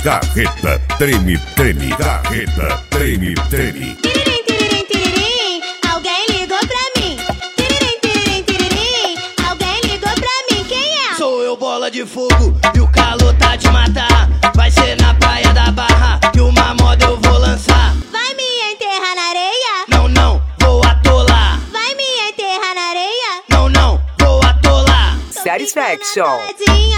Carreta treme, treme, carreta treme, treme. Tiririm, tiririm, tiririm, alguém ligou pra mim. Tiririm, tiririm, tiririm, alguém ligou pra mim. Quem é? Sou eu, bola de fogo, e o calor tá de matar. Vai ser na praia da Barra, que uma moda eu vou lançar. Vai me enterrar na areia? Não, não, vou atolar. Vai me enterrar na areia? Não, não, vou atolar. Tô Satisfaction. ficando boladinha.